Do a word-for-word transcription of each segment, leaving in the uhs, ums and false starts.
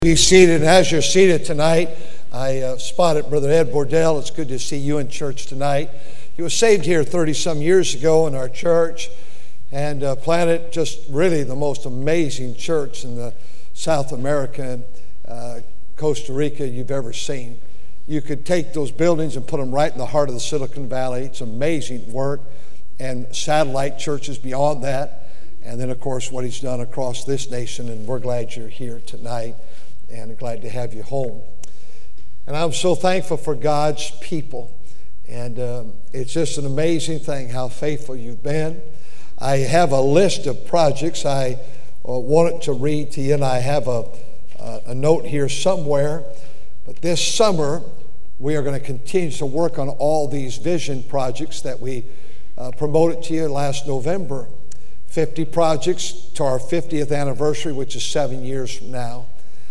Be seated, and as you're seated tonight, I uh, spotted Brother Ed Bordell. It's good to see you in church tonight. He was saved here thirty-some years ago in our church and uh, planted just really the most amazing church in the South America and uh, Costa Rica you've ever seen. You could take those buildings and put them right in the heart of the Silicon Valley. It's amazing work, and satellite churches beyond that. And then, of course, what he's done across this nation, and we're glad you're here tonight. And glad to have you home. And I'm so thankful for God's people. And um, it's just an amazing thing how faithful you've been. I have a list of projects I uh, wanted to read to you, and I have a, uh, a note here somewhere. But this summer, we are going to continue to work on all these vision projects that we uh, promoted to you last November. fifty projects to our fiftieth anniversary, which is seven years from now.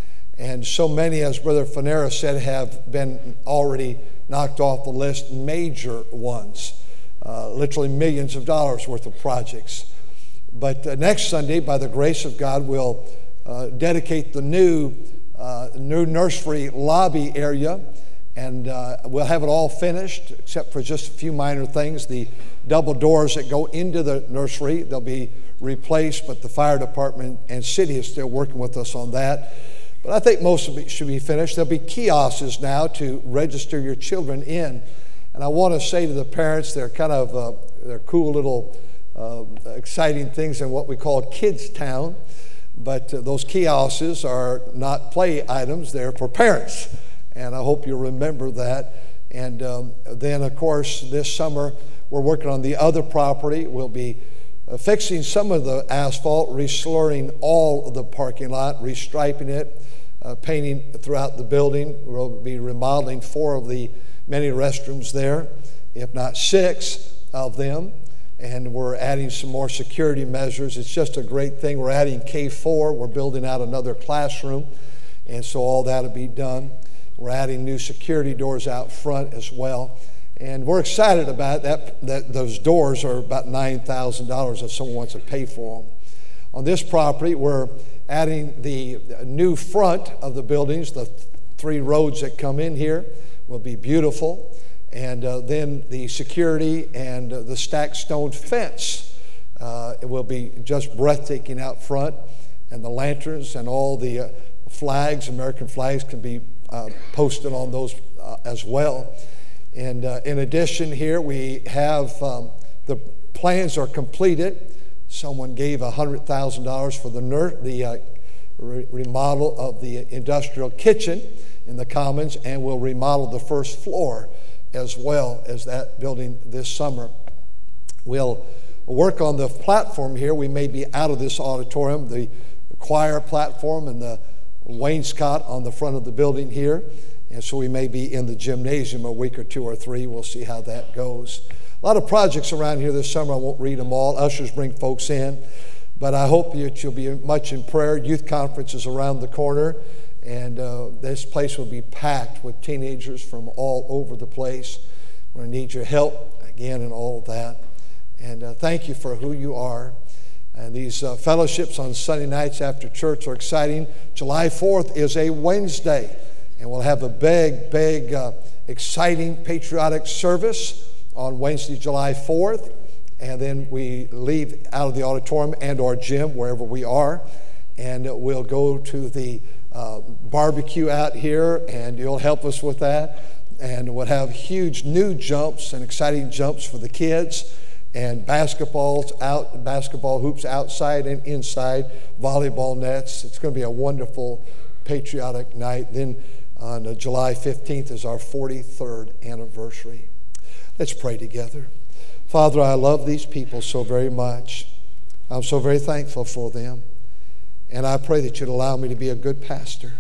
And so many, as Brother Fanera said, have been already knocked off the list, major ones, uh, literally millions of dollars worth of projects. But uh, next Sunday, by the grace of God, we'll uh, dedicate the new, uh, new nursery lobby area, and uh, we'll have it all finished, except for just a few minor things. The double doors that go into the nursery, they'll be replaced, but the fire department and city is still working with us on that. But I think most of it should be finished. There'll be kiosks now to register your children in. And I want to say to the parents, they're kind of uh, they're cool little uh, exciting things in what we call Kids Town. But uh, those kiosks are not play items. They're for parents. And I hope you'll remember that. And um, then, of course, this summer, we're working on the other property. We'll be uh, fixing some of the asphalt, restoring all of the parking lot, restriping it, Uh, painting throughout the building. We'll be remodeling four of the many restrooms there, if not six of them. And we're adding some more security measures. It's just a great thing. We're adding K four. We're building out another classroom. And so all that will be done. We're adding new security doors out front as well. And we're excited about that. That those doors are about nine thousand dollars if someone wants to pay for them. On this property, we're adding the new front of the buildings. The three roads that come in here will be beautiful. And uh, then the security and uh, the stacked stone fence, uh, it will be just breathtaking out front. And the lanterns and all the uh, flags, American flags, can be uh, posted on those uh, as well. And uh, in addition here, we have um, the plans are completed. Someone gave one hundred thousand dollars for the, ner- the uh, re- remodel of the industrial kitchen in the Commons, and we'll remodel the first floor as well as that building this summer. We'll work on the platform here. We may be out of this auditorium, the choir platform and the wainscot on the front of the building here, and so we may be in the gymnasium a week or two or three. We'll see how that goes. A lot of projects around here this summer. I won't read them all. Ushers bring folks in. But I hope that you'll be much in prayer. Youth conference is around the corner. And uh, this place will be packed with teenagers from all over the place. We're going to need your help, again, in all of that. And uh, thank you for who you are. And these uh, fellowships on Sunday nights after church are exciting. July fourth is a Wednesday. And we'll have a big, big, uh, exciting patriotic service on Wednesday, July fourth, and then we leave out of the auditorium and or gym, wherever we are, and we'll go to the uh, barbecue out here, and you'll help us with that, and we'll have huge new jumps and exciting jumps for the kids, and basketballs out, basketball hoops outside and inside, volleyball nets. It's going to be a wonderful patriotic night. Then on uh, July fifteenth is our forty-third anniversary. Let's pray together. Father, I love these people so very much. I'm so very thankful for them. And I pray that you'd allow me to be a good pastor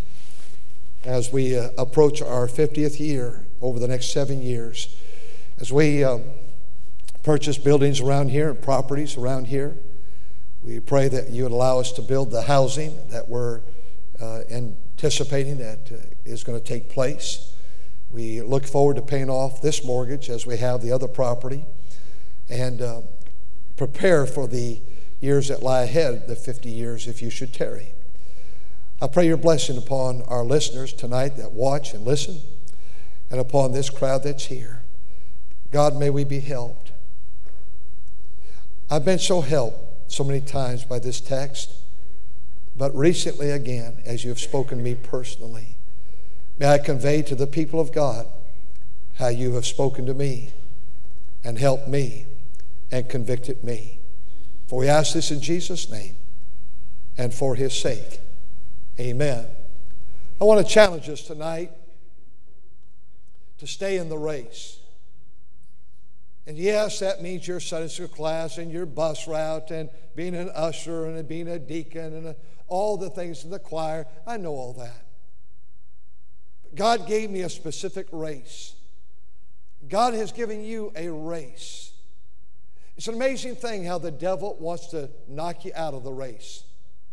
as we uh, approach our fiftieth year over the next seven years. As we uh, purchase buildings around here and properties around here, we pray that you would allow us to build the housing that we're uh, anticipating that uh, is going to take place. We look forward to paying off this mortgage as we have the other property, and uh, prepare for the years that lie ahead, the fifty years if you should tarry. I pray your blessing upon our listeners tonight that watch and listen, and upon this crowd that's here. God, may we be helped. I've been so helped so many times by this text, but recently again, as you have spoken to me personally, may I convey to the people of God how you have spoken to me and helped me and convicted me. For we ask this in Jesus' name and for his sake. Amen. I want to challenge us tonight to stay in the race. And yes, that means your Sunday school class and your bus route and being an usher and being a deacon and a, all the things in the choir. I know all that. But God gave me a specific race. God has given you a race. It's an amazing thing how the devil wants to knock you out of the race.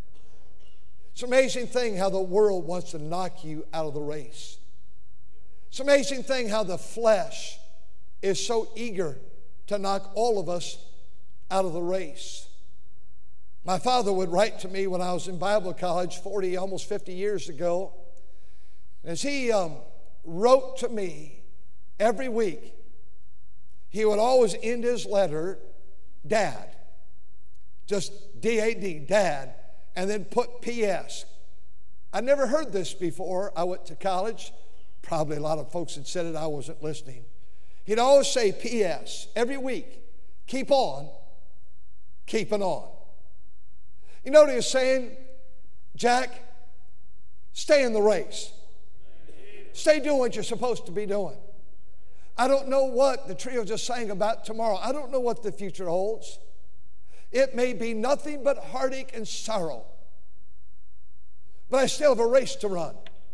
It's an amazing thing how the world wants to knock you out of the race. It's an amazing thing how the flesh is so eager to knock all of us out of the race. My father would write to me when I was in Bible college forty, almost fifty years ago. As he um, wrote to me every week, he would always end his letter, Dad. Just D A D, Dad. And then put P S. I never heard this before. I went to college. Probably a lot of folks had said it. I wasn't listening. He'd always say P S every week. Keep on, keeping on. You know what he was saying? Jack, stay in the race. Stay doing what you're supposed to be doing. I don't know what the trio just sang about tomorrow. I don't know what the future holds. It may be nothing but heartache and sorrow. But I still have a race to run.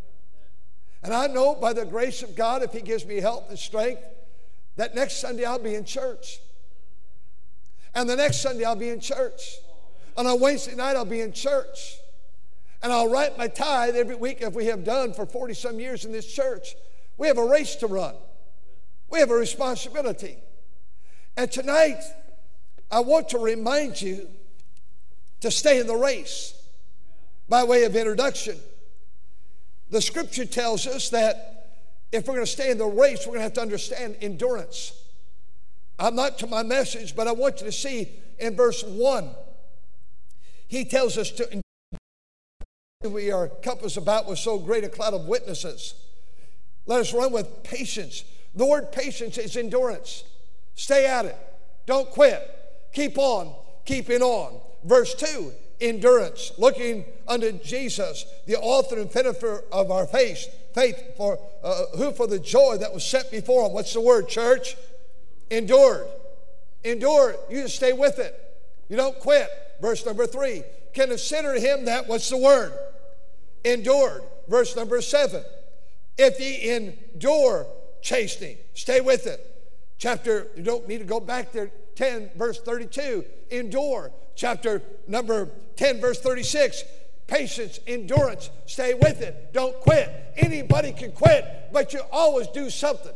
And I know by the grace of God, if he gives me health and strength, that next Sunday I'll be in church. And the next Sunday I'll be in church. And on Wednesday night I'll be in church. And I'll write my tithe every week, if we have done for forty some years in this church. We have a race to run. We have a responsibility. And tonight, I want to remind you to stay in the race. By way of introduction, the scripture tells us that if we're going to stay in the race, we're going to have to understand endurance. I'm not to my message, but I want you to see in verse one, he tells us to endure. We are compassed about with so great a cloud of witnesses. Let us run with patience. The word patience is endurance. Stay at it. Don't quit. Keep on, keeping on. Verse two, endurance. Looking unto Jesus, the author and finisher of our faith, faith for uh, who for the joy that was set before him. What's the word, church? Endured. Endured. You just stay with it. You don't quit. Verse number three, consider him that, what's the word? Endured. Verse number seven, if ye endure chastening, stay with it. Chapter, you don't need to go back there. ten, verse thirty-two, endure. Chapter number ten, verse thirty-six, patience, endurance, stay with it. Don't quit. Anybody can quit, but you always do something.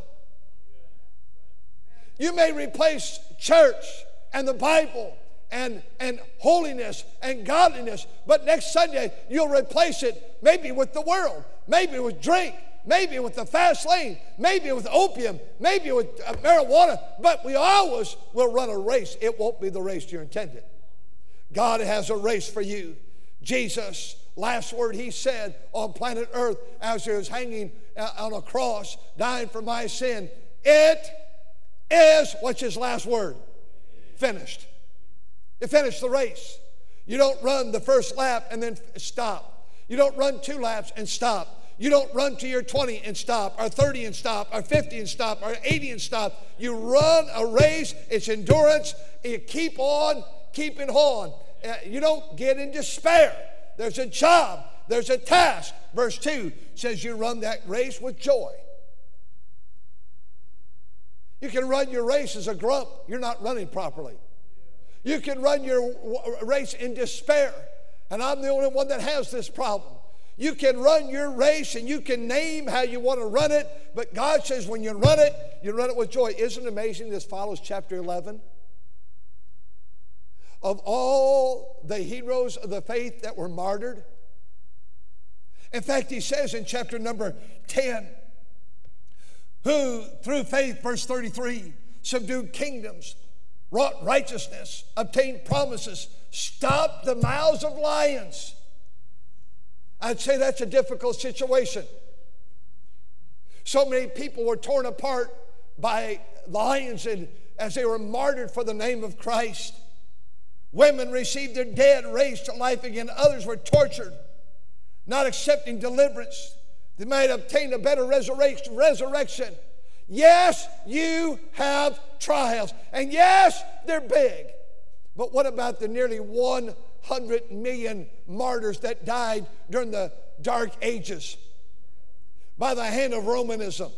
You may replace church and the Bible and, and holiness and godliness, but next Sunday you'll replace it maybe with the world, maybe with drink, maybe with the fast lane, maybe with opium, maybe with uh, marijuana, but we always will run a race. It won't be the race you intended. God has a race for you. Jesus, last word he said on planet Earth as he was hanging uh, on a cross, dying for my sin, it is, what's his last word? Finished. It finished the race. You don't run the first lap and then stop. You don't run two laps and stop. You don't run to your twenty and stop, or thirty and stop, or fifty and stop, or eighty and stop. You run a race. It's endurance. You keep on keeping on. Uh, you don't get in despair. There's a job. There's a task. Verse two says you run that race with joy. You can run your race as a grump. You're not running properly. You can run your race in despair. And I'm the only one that has this problem. You can run your race and you can name how you want to run it, but God says when you run it, you run it with joy. Isn't it amazing this follows chapter eleven? Of all the heroes of the faith that were martyred, In fact, he says in chapter number ten, who through faith, verse thirty-three, subdued kingdoms, wrought righteousness, obtained promises, stopped the mouths of lions. I'd say that's a difficult situation. So many people were torn apart by lions and as they were martyred for the name of Christ. Women received their dead raised to life again. Others were tortured, not accepting deliverance. They might obtain a better resurrection. resurrection. Yes, you have trials. And yes, they're big. But what about the nearly one hundred million martyrs that died during the Dark Ages by the hand of Romanism?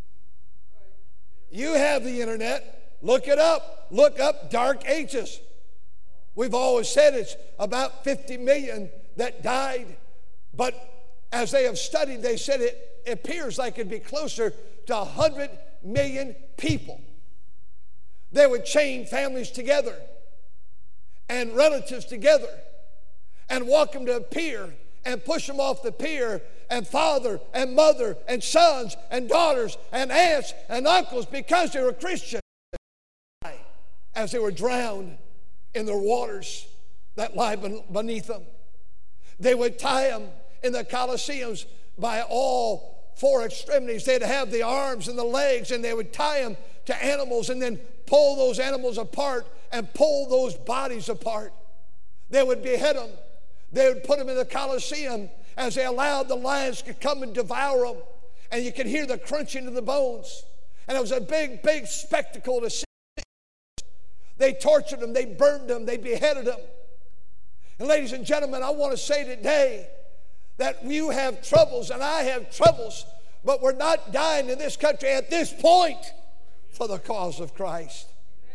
You have the internet. Look it up. Look up Dark Ages. We've always said it's about fifty million that died. But as they have studied, they said it appears like it'd be closer to one hundred million people. They would chain families together and relatives together and walk them to a pier and push them off the pier, and father and mother and sons and daughters and aunts and uncles, because they were Christians, as they were drowned in the waters that lie beneath them. They would tie them in the Colosseums by all four extremities. They'd have the arms and the legs, and they would tie them to animals and then pull those animals apart and pull those bodies apart. They would behead them. They would put them in the Colosseum as they allowed the lions to come and devour them. And you could hear the crunching of the bones. And it was a big, big spectacle to see. They tortured them. They burned them. They beheaded them. And ladies and gentlemen, I want to say today that you have troubles and I have troubles, but we're not dying in this country at this point for the cause of Christ.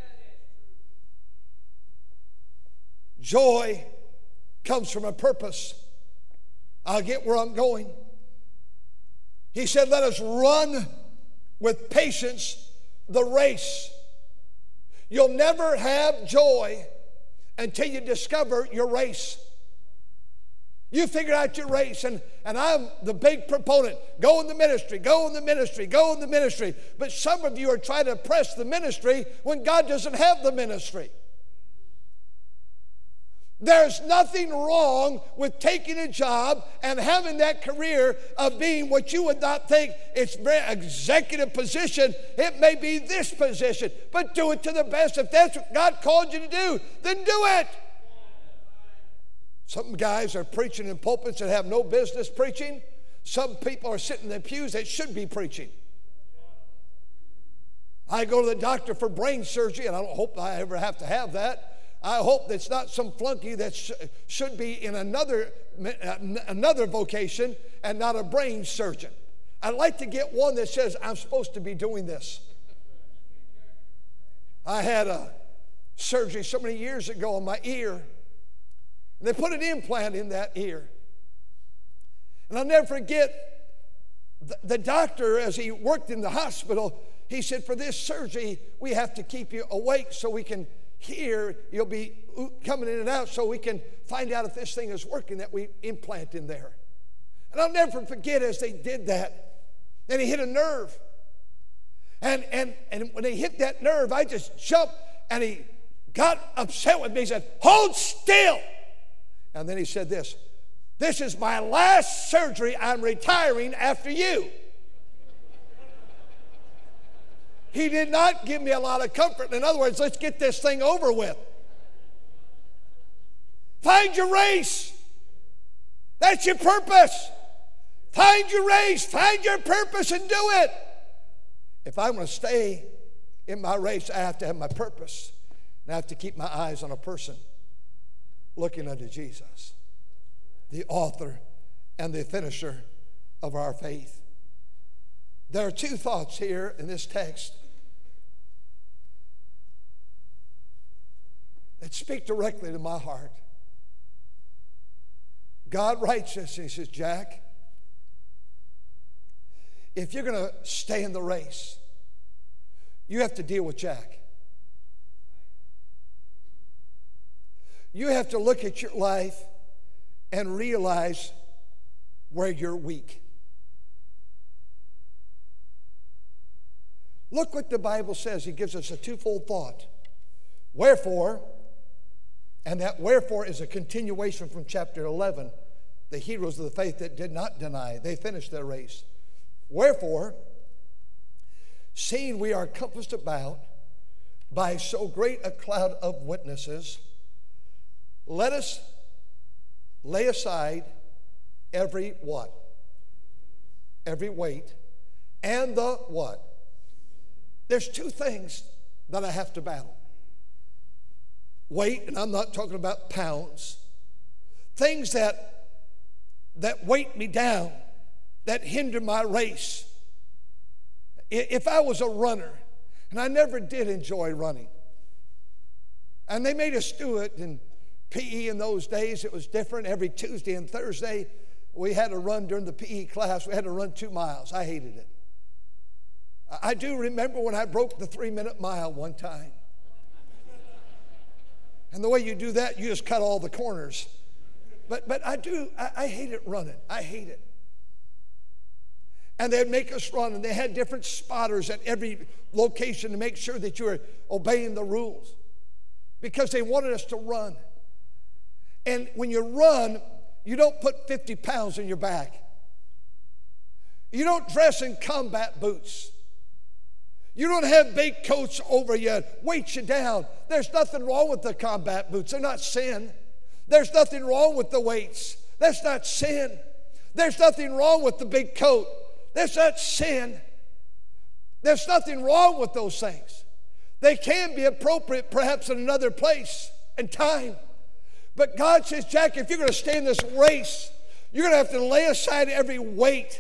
Joy comes from a purpose. I'll get where I'm going. He said, let us run with patience the race. You'll never have joy until you discover your race. You figure out your race, and, and I'm the big proponent. Go in the ministry, go in the ministry, go in the ministry. But some of you are trying to press the ministry when God doesn't have the ministry. There's nothing wrong with taking a job and having that career of being what you would not think it's an executive position. It may be this position, but do it to the best. If that's what God called you to do, then do it. Some guys are preaching in pulpits that have no business preaching. Some people are sitting in the pews that should be preaching. I go to the doctor for brain surgery, and I don't hope I ever have to have that. I hope that's not some flunky that sh- should be in another, another vocation and not a brain surgeon. I'd like to get one that says, I'm supposed to be doing this. I had a surgery so many years ago on my ear. And they put an implant in that ear. And I'll never forget the, the doctor, as he worked in the hospital, he said, for this surgery, we have to keep you awake so we can hear. You'll be coming in and out so we can find out if this thing is working that we implant in there. And I'll never forget as they did that. And he hit a nerve. And, and, and when they hit that nerve, I just jumped, and he got upset with me. He said, hold still. And then he said this, this is my last surgery. I'm retiring after you. He did not give me a lot of comfort. In other words, let's get this thing over with. Find your race. That's your purpose. Find your race. Find your purpose and do it. If I'm going to stay in my race, I have to have my purpose. And I have to keep my eyes on a person. Looking unto Jesus, the author and the finisher of our faith. There are two thoughts here in this text that speak directly to my heart. God writes this, and he says, Jack, if you're going to stay in the race, you have to deal with Jack. You have to look at your life and realize where you're weak. Look what the Bible says. He gives us a twofold thought. Wherefore, and that wherefore is a continuation from chapter eleven. The heroes of the faith that did not deny, they finished their race. Wherefore, seeing we are compassed about by so great a cloud of witnesses, let us lay aside every what? Every weight. And the what? There's two things that I have to battle. Weight, and I'm not talking about pounds. Things that that weight me down, that hinder my race. If I was a runner, and I never did enjoy running, and they made us do it in P E in those days, it was different. Every Tuesday and Thursday, we had to run during the P E class. We had to run two miles. I hated it. I do remember when I broke the three-minute mile one time. And the way you do that, you just cut all the corners. But but I do, I, I hate it running. I hate it. And they'd make us run, and they had different spotters at every location to make sure that you were obeying the rules, because they wanted us to run. And when you run, you don't put fifty pounds in your back. You don't dress in combat boots. You don't have big coats over you, weight you down. There's nothing wrong with the combat boots. They're not sin. There's nothing wrong with the weights. That's not sin. There's nothing wrong with the big coat. That's not sin. There's nothing wrong with those things. They can be appropriate perhaps in another place and time. But God says, Jack, if you're going to stay in this race, you're going to have to lay aside every weight.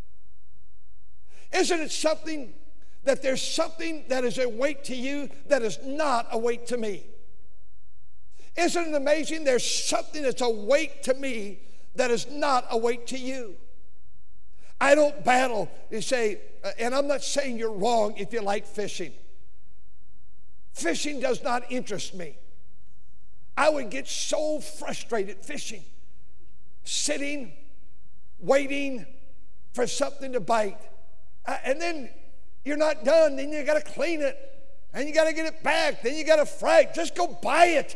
Isn't it something that there's something that is a weight to you that is not a weight to me? Isn't it amazing? There's something that's a weight to me that is not a weight to you. I don't battle and say, and I'm not saying you're wrong if you like fishing. Fishing does not interest me. I would get so frustrated fishing, sitting, waiting for something to bite. Uh, and then you're not done. Then you got to clean it. And you got to get it back. Then you got to fry it. Just go buy it.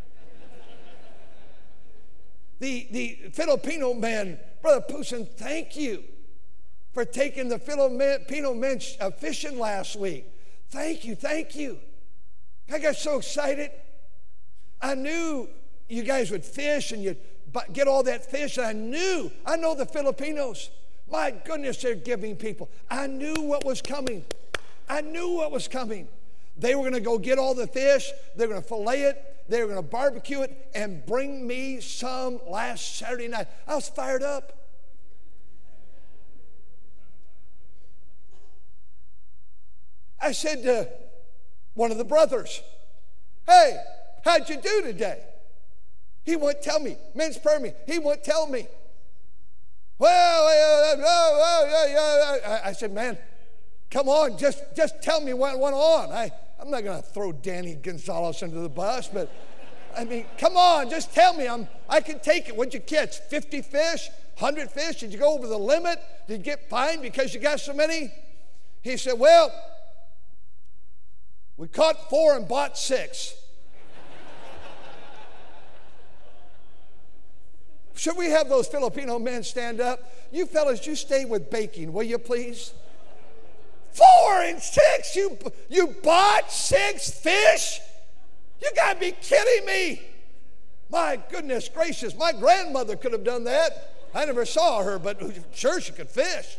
The, the Filipino men, Brother Pusin, thank you for taking the Filipino men uh, fishing last week. Thank you, thank you. I got so excited. I knew you guys would fish and you'd get all that fish. And I knew, I know the Filipinos. My goodness, they're giving people. I knew what was coming. I knew what was coming. They were going to go get all the fish. They were going to fillet it. They were going to barbecue it and bring me some last Saturday night. I was fired up. I said to one of the brothers, hey, how'd you do today? He wouldn't tell me. Men's prayer meeting. He wouldn't tell me. Well, uh, uh, uh, uh, I said, man, come on, just, just tell me what went on. I, I'm not going to throw Danny Gonzalez under the bus, but I mean, come on, just tell me. I'm, I can take it. What'd you catch? fifty fish? one hundred fish? Did you go over the limit? Did you get fined because you got so many? He said, well, we caught four and bought six. Should we have those Filipino men stand up? You fellas, you stay with baking, will you please? Four and six? You, you bought six fish? You got to be kidding me. My goodness gracious, my grandmother could have done that. I never saw her, but sure she could fish.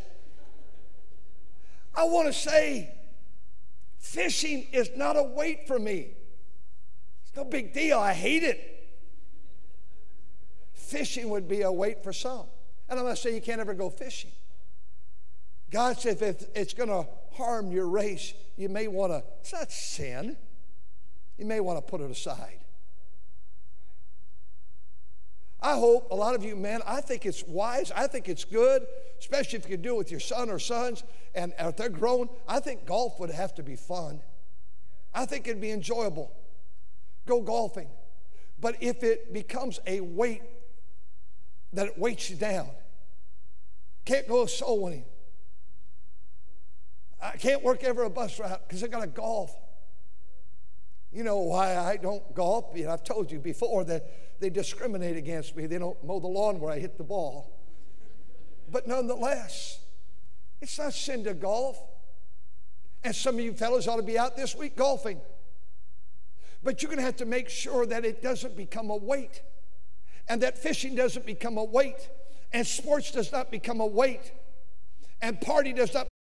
I want to say, fishing is not a weight for me. It's no big deal. I hate it. Fishing would be a weight for some. And I'm not saying you can't ever go fishing. God said if it's going to harm your race, you may want to, it's not sin. You may want to put it aside. I hope a lot of you men, I think it's wise, I think it's good, especially if you can do it with your son or sons, and if they're grown, I think golf would have to be fun. I think it'd be enjoyable. Go golfing. But if it becomes a weight that it weights you down, Can't go soul winning. I can't work ever a bus route because I got to golf. You know why I don't golf? You know, I've told you before that they discriminate against me. They don't mow the lawn where I hit the ball. But nonetheless, it's not sin to golf. And some of you fellas ought to be out this week golfing. But you're going to have to make sure that it doesn't become a weight. And that fishing doesn't become a weight. And sports does not become a weight. And party does not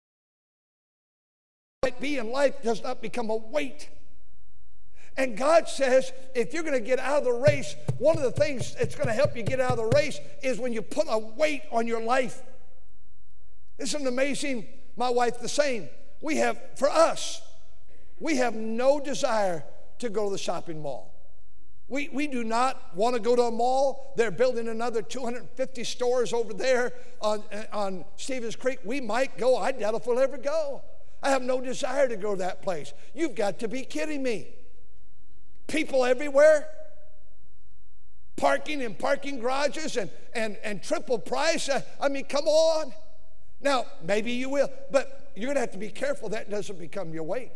be in life does not become a weight. And God says, if you're going to get out of the race, one of the things that's going to help you get out of the race is when you put a weight on your life. Isn't it amazing? My wife the same. We have, for us, we have no desire to go to the shopping mall. We, we do not want to go to a mall. They're building another two hundred fifty stores over there on, on Stevens Creek. We might go. I doubt if we'll ever go. I have no desire to go to that place. You've got to be kidding me. People everywhere, parking in parking garages and, and, and triple price. I, I mean, come on. Now, maybe you will, but you're going to have to be careful that doesn't become your weight.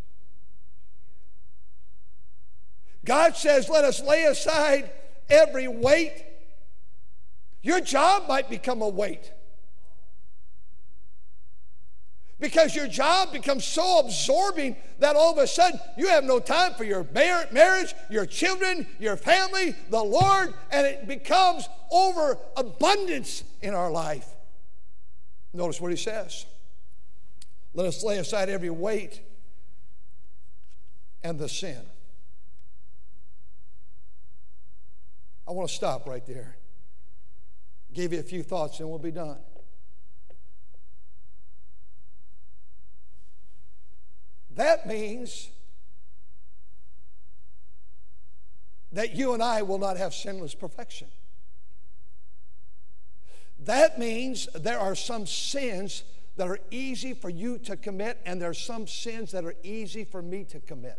God says, let us lay aside every weight. Your job might become a weight. Because your job becomes so absorbing that all of a sudden you have no time for your marriage, your children, your family, the Lord, and it becomes overabundance in our life. Notice what he says. Let us lay aside every weight and the sin. I want to stop right there. Give you a few thoughts and we'll be done. That means that you and I will not have sinless perfection. That means there are some sins that are easy for you to commit, and there are some sins that are easy for me to commit.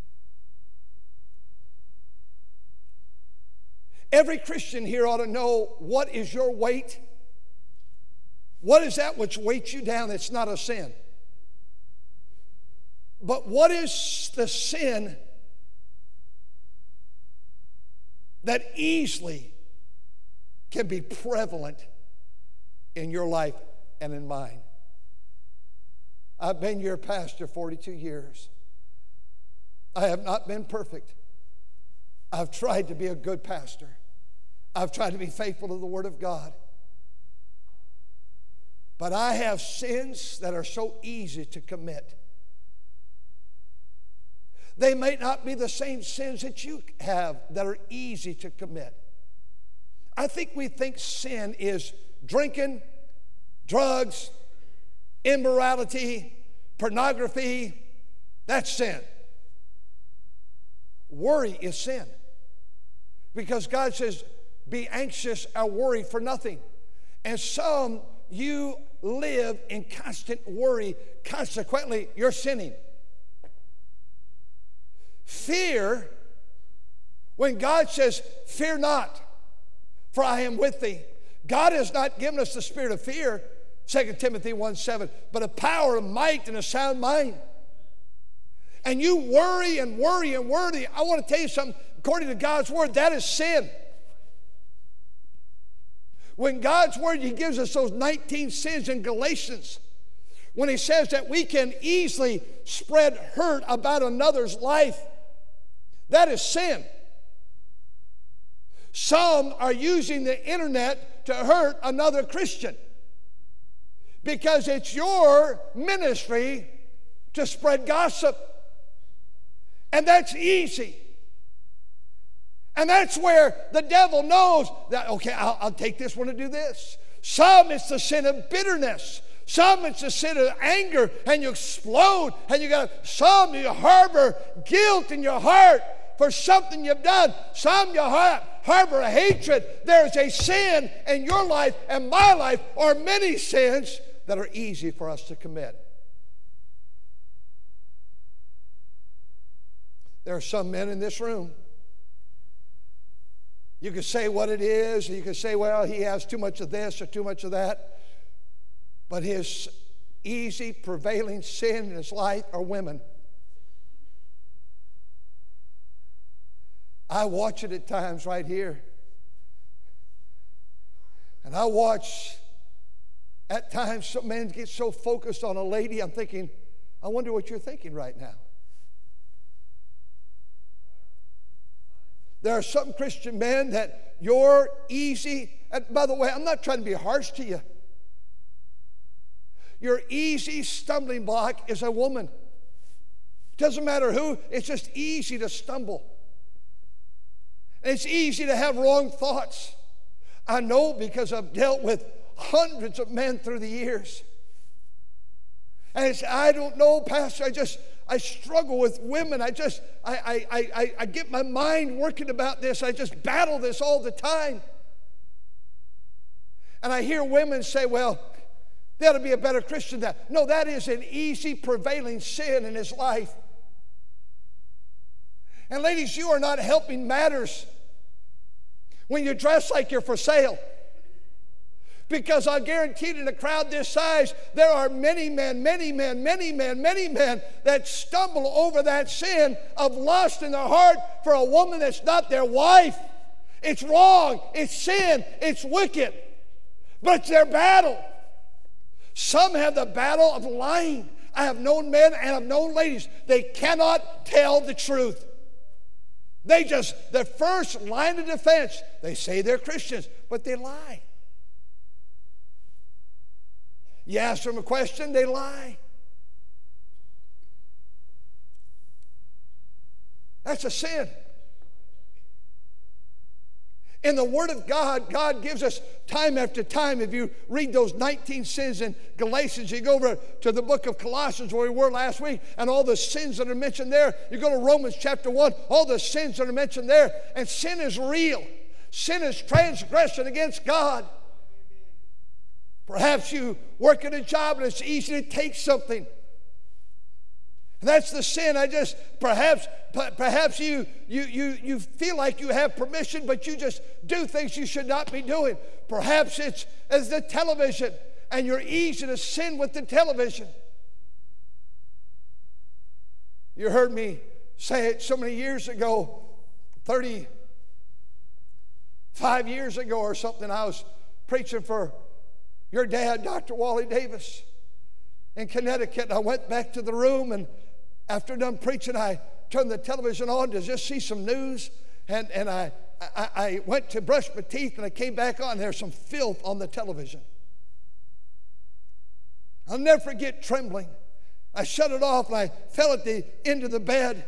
Every Christian here ought to know, what is your weight? What is that which weights you down? It's not a sin. But what is the sin that easily can be prevalent in your life and in mine? I've been your pastor forty-two years. I have not been perfect. I've tried to be a good pastor. I've tried to be faithful to the Word of God. But I have sins that are so easy to commit. They may not be the same sins that you have that are easy to commit. I think we think sin is drinking, drugs, immorality, pornography. That's sin. Worry is sin. Because God says, be anxious or worry for nothing. And some, you live in constant worry. Consequently, you're sinning. Fear, when God says, fear not, for I am with thee. God has not given us the spirit of fear, Second Timothy one seven, but a power, of might, and a sound mind. And you worry and worry and worry. I want to tell you something. According to God's word, that is sin. When God's word, he gives us those nineteen sins in Galatians, when he says that we can easily spread hurt about another's life, that is sin. Some are using the internet to hurt another Christian because it's your ministry to spread gossip. And that's easy. And that's where the devil knows that, okay, I'll, I'll take this one to do this. Some, it's the sin of bitterness. Some, it's the sin of anger, and you explode, and you got some, you harbor guilt in your heart for something you've done. Some, you harbor a hatred. There's a sin in your life and my life, or many sins that are easy for us to commit. There are some men in this room. You can say what it is. You can say, well, he has too much of this or too much of that. But his easy prevailing sin in his life are women. I watch it at times right here. And I watch at times some men get so focused on a lady, I'm thinking, I wonder what you're thinking right now. There are some Christian men that you're easy, and by the way, I'm not trying to be harsh to you. Your easy stumbling block is a woman. Doesn't matter who, it's just easy to stumble. And it's easy to have wrong thoughts. I know because I've dealt with hundreds of men through the years. And it's, I don't know, Pastor, I just, I struggle with women. I just, I, I, I, I get my mind working about this. I just battle this all the time. And I hear women say, well, they ought to be a better Christian than that. No, that is an easy prevailing sin in his life. And ladies, you are not helping matters when you dress like you're for sale. Because I guarantee in a crowd this size, there are many men, many men, many men, many men that stumble over that sin of lust in their heart for a woman that's not their wife. It's wrong, it's sin, it's wicked. But it's their battle. Some have the battle of lying. I have known men and I've known ladies, they cannot tell the truth. They just, the first line of defense, they say they're Christians, but they lie. You ask them a question, they lie. That's a sin. In the Word of God, God gives us time after time. If you read those nineteen sins in Galatians, you go over to the book of Colossians where we were last week, and all the sins that are mentioned there. You go to Romans chapter one, all the sins that are mentioned there. And sin is real. Sin is transgression against God. Perhaps you work at a job and it's easy to take something. And that's the sin. I just, perhaps perhaps you, you, you, you feel like you have permission, but you just do things you should not be doing. Perhaps it's as the television, and you're easy to sin with the television. You heard me say it so many years ago, thirty-five years ago or something. I was preaching for your dad, Doctor Wally Davis, in Connecticut. And I went back to the room, and after done preaching, I turned the television on to just see some news. And, and I, I, I went to brush my teeth, and I came back on. There's some filth on the television. I'll never forget trembling. I shut it off, and I fell at the end of the bed.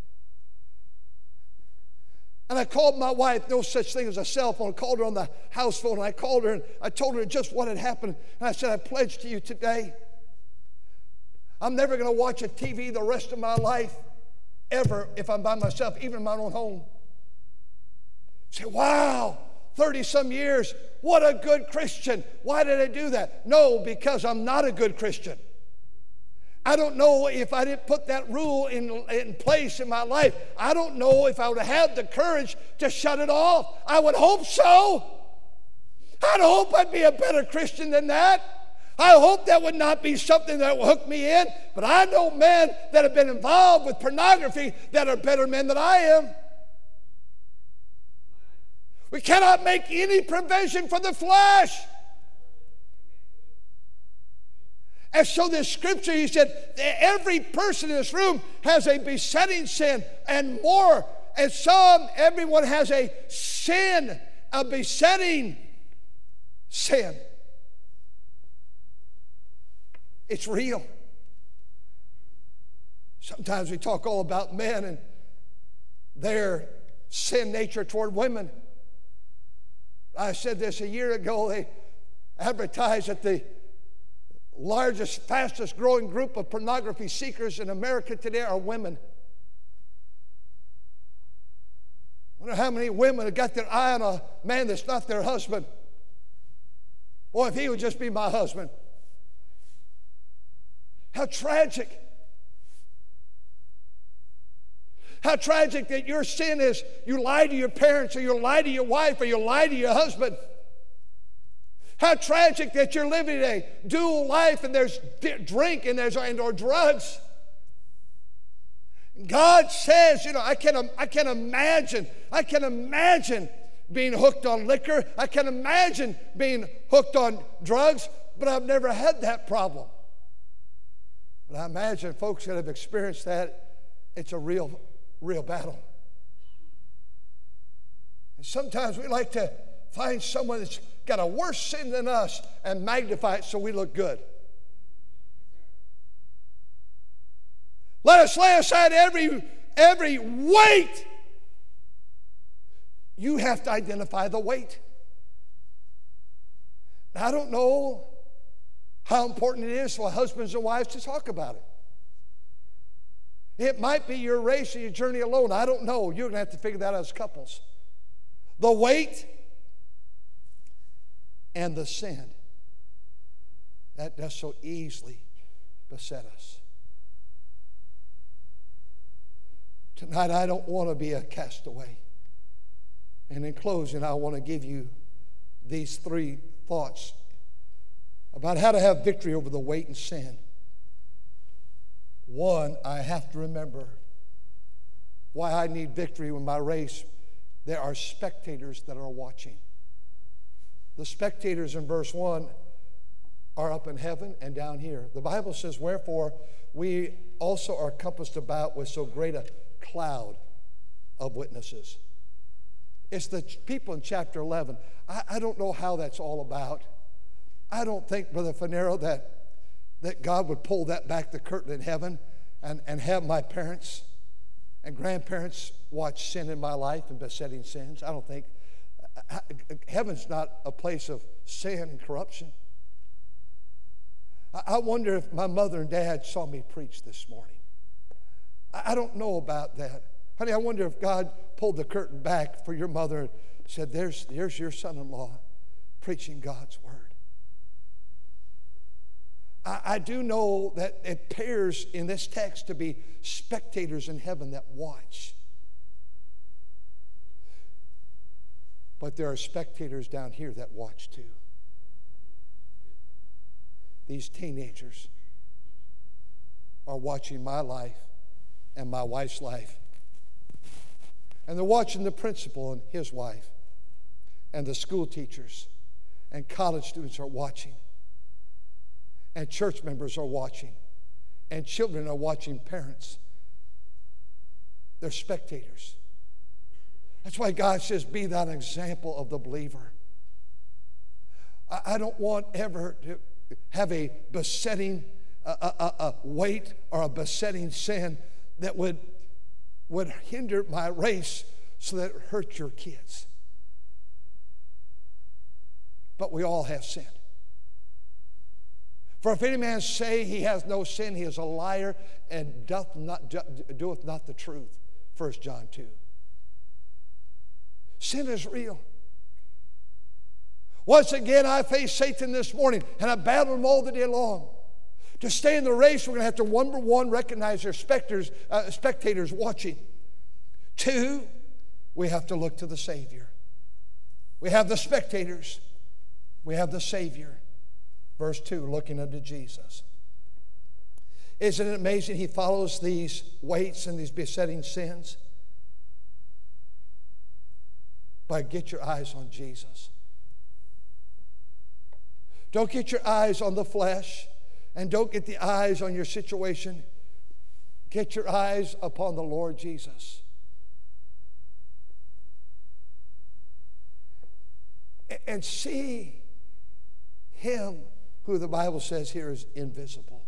And I called my wife, no such thing as a cell phone. I called her on the house phone, and I called her, and I told her just what had happened. And I said, I pledge to you today, I'm never going to watch a T V the rest of my life, ever, if I'm by myself, even in my own home. You say, wow, thirty-some years, what a good Christian. Why did I do that? No, because I'm not a good Christian. I don't know if I didn't put that rule in, in place in my life. I don't know if I would have had the courage to shut it off. I would hope so. I'd hope I'd be a better Christian than that. I hope that would not be something that would hook me in. But I know men that have been involved with pornography that are better men than I am. We cannot make any provision for the flesh. And so this scripture, he said, every person in this room has a besetting sin and more. And some, everyone has a sin, a besetting sin. It's real. Sometimes we talk all about men and their sin nature toward women. I said this a year ago. They advertised that the largest, fastest growing group of pornography seekers in America today are women. I wonder how many women have got their eye on a man that's not their husband. Boy, if he would just be my husband. How tragic. How tragic that your sin is you lie to your parents, or you lie to your wife, or you lie to your husband. How tragic that you're living a dual life and there's drink and there's and or drugs. God says, you know, I can, I can imagine, I can imagine being hooked on liquor. I can imagine being hooked on drugs, but I've never had that problem. But I imagine folks that have experienced that, it's a real, real battle. And sometimes we like to find someone that's got a worse sin than us and magnify it so we look good. Let us lay aside every, every weight. You have to identify the weight. Now, I don't know how important it is for husbands and wives to talk about it. It might be your race and your journey alone. I don't know. You're going to have to figure that out as couples. The weight and the sin that does so easily beset us. Tonight, I don't want to be a castaway. And in closing, I want to give you these three thoughts about how to have victory over the weight and sin. One, I have to remember why I need victory in my race. There are spectators that are watching. The spectators in verse one are up in heaven and down here. The Bible says, wherefore we also are compassed about with so great a cloud of witnesses. It's the people in chapter eleven. I, I don't know how that's all about. I don't think, Brother Fanero, that, that God would pull that back the curtain in heaven and, and have my parents and grandparents watch sin in my life and besetting sins. I don't think. Heaven's not a place of sin and corruption. I, I wonder if my mother and dad saw me preach this morning. I, I don't know about that. Honey, I wonder if God pulled the curtain back for your mother and said, there's, there's your son-in-law preaching God's word. I, I do know that it appears in this text to be spectators in heaven that watch. But there are spectators down here that watch too. These teenagers are watching my life and my wife's life. And they're watching the principal and his wife. And the school teachers and college students are watching. And church members are watching. And children are watching parents. They're spectators. That's why God says, be thou an example of the believer. I, I don't want ever to have a besetting a, a, a weight or a besetting sin that would, would hinder my race so that it hurt your kids. But we all have sin. For if any man say he has no sin, he is a liar and doth not, doeth not the truth. First John two. Sin is real. Once again, I faced Satan this morning, and I battled him all the day long. To stay in the race, we're going to have to, number one, recognize there's spectators, uh, spectators watching. Two, we have to look to the Savior. We have the spectators. We have the Savior. Verse two, looking unto Jesus. Isn't it amazing? He follows these weights and these besetting sins. But get your eyes on Jesus. Don't get your eyes on the flesh, and don't get the eyes on your situation. Get your eyes upon the Lord Jesus. And see Him who the Bible says here is invisible.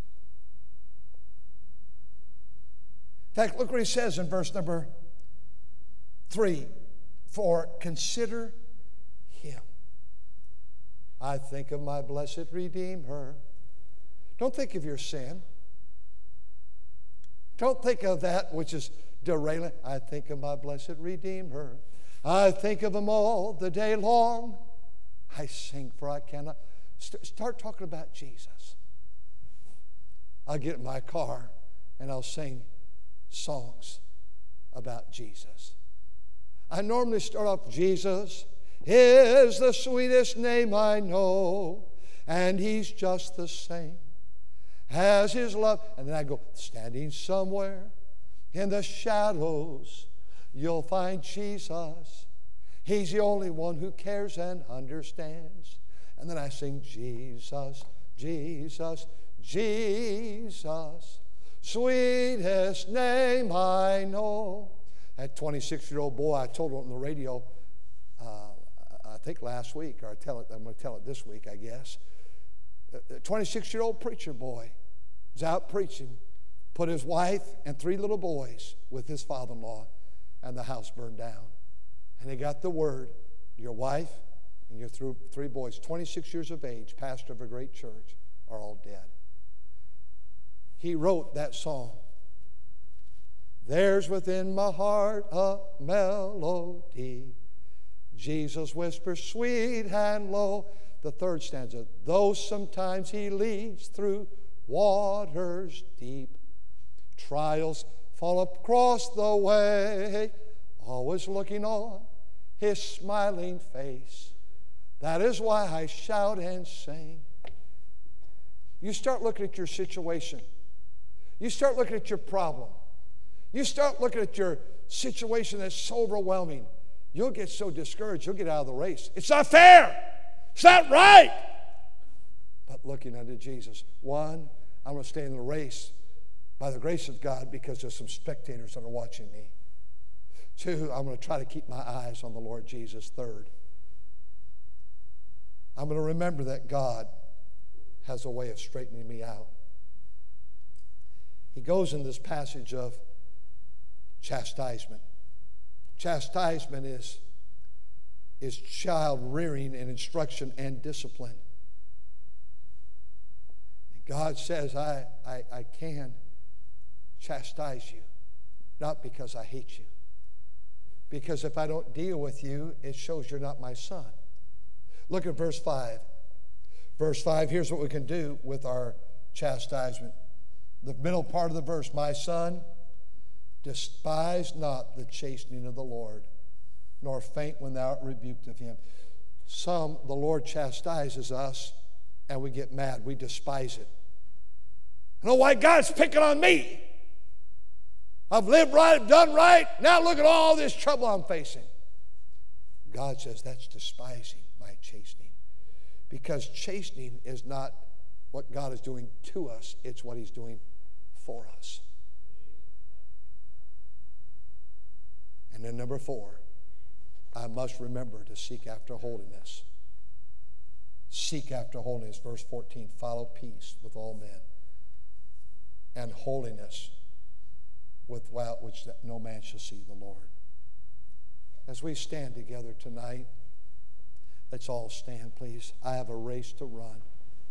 In fact, look what he says in verse number three. For consider Him. I think of my blessed Redeemer. Don't think of your sin. Don't think of that which is derailing. I think of my blessed Redeemer. I think of Him all the day long. I sing, for I cannot. St- start talking about Jesus. I'll get in my car and I'll sing songs about Jesus. I normally start off, Jesus, is the sweetest name I know, and He's just the same as His love. And then I go, standing somewhere in the shadows, you'll find Jesus. He's the only one who cares and understands. And then I sing, Jesus, Jesus, Jesus, sweetest name I know. That twenty-six-year-old boy, I told him on the radio, uh, I think last week, or I tell it, I'm going to tell it this week, I guess. A twenty-six-year-old preacher boy was out preaching, put his wife and three little boys with his father-in-law, and the house burned down. And he got the word, your wife and your three boys, twenty-six years of age, pastor of a great church, are all dead. He wrote that song. There's within my heart a melody. Jesus whispers sweet and low. The third stanza, though sometimes He leads through waters deep, trials fall across the way, always looking on His smiling face. That is why I shout and sing. You start looking at your situation. You start looking at your problem. You start looking at your situation that's so overwhelming. You'll get so discouraged, you'll get out of the race. It's not fair. It's not right. But looking unto Jesus. One, I'm going to stay in the race by the grace of God because there's some spectators that are watching me. Two, I'm going to try to keep my eyes on the Lord Jesus. Third, I'm going to remember that God has a way of straightening me out. He goes in this passage of chastisement. Chastisement is, is child rearing and instruction and discipline. And God says, I, I, I can chastise you, not because I hate you. Because if I don't deal with you, it shows you're not my son. Look at verse five. Verse five, here's what we can do with our chastisement. The middle part of the verse, my son, despise not the chastening of the Lord, nor faint when thou art rebuked of Him. Some, the Lord chastises us, and we get mad. We despise it. I don't know why God's picking on me. I've lived right, I've done right. Now look at all this trouble I'm facing. God says that's despising my chastening. Because chastening is not what God is doing to us, it's what He's doing for us. And then number four, I must remember to seek after holiness. Seek after holiness. Verse fourteen, follow peace with all men and holiness, without which no man shall see the Lord. As we stand together tonight, let's all stand, please. I have a race to run.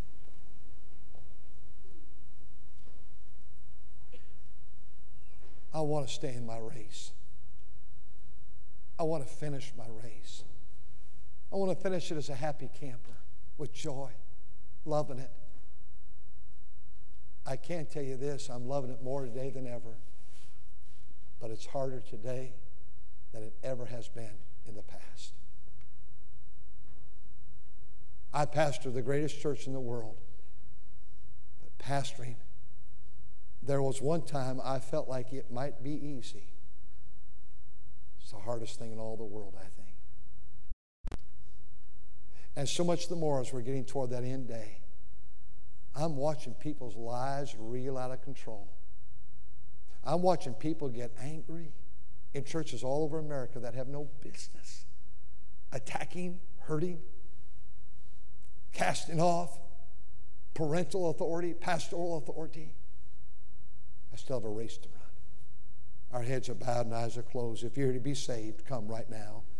I want to stay in my race. I want to finish my race. I want to finish it as a happy camper with joy, loving it. I can't tell you this, I'm loving it more today than ever. But it's harder today than it ever has been in the past. I pastor the greatest church in the world. But pastoring, there was one time I felt like it might be easy. It's the hardest thing in all the world, I think. And so much the more as we're getting toward that end day, I'm watching people's lives reel out of control. I'm watching people get angry in churches all over America that have no business attacking, hurting, casting off parental authority, pastoral authority. I still have a race to run. Our heads are bowed and eyes are closed. If you're here to be saved, come right now.